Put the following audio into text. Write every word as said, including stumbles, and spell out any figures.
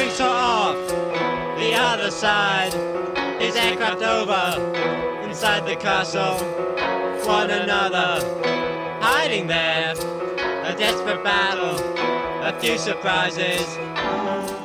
drinks are off. The other side is aircraft over. Inside the castle, one another hiding there. A desperate battle, a few surprises.